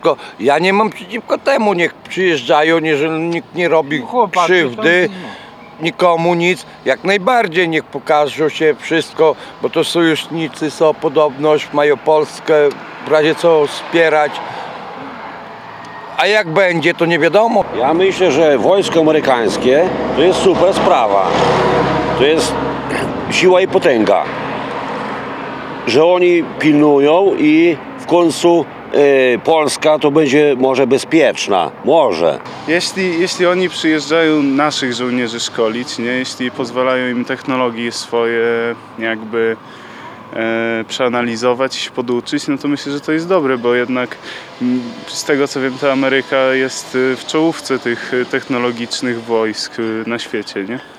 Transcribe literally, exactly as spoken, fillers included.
Tylko ja nie mam przeciwko temu, niech przyjeżdżają, jeżeli nikt nie robi Chłopaki, krzywdy, to- nikomu nic, jak najbardziej niech pokażą się wszystko, bo to sojusznicy są podobność, mają Polskę w razie co wspierać, a jak będzie, to nie wiadomo. Ja myślę, że wojsko amerykańskie to jest super sprawa. To jest siła i potęga. Że oni pilnują i w końcu e, Polska to będzie może bezpieczna. Może. Jeśli, jeśli oni przyjeżdżają naszych żołnierzy szkolić, nie? Jeśli pozwalają im technologie swoje jakby e, przeanalizować i się poduczyć, no to myślę, że to jest dobre, bo jednak m, z tego co wiem, to Ameryka jest w czołówce tych technologicznych wojsk na świecie, nie?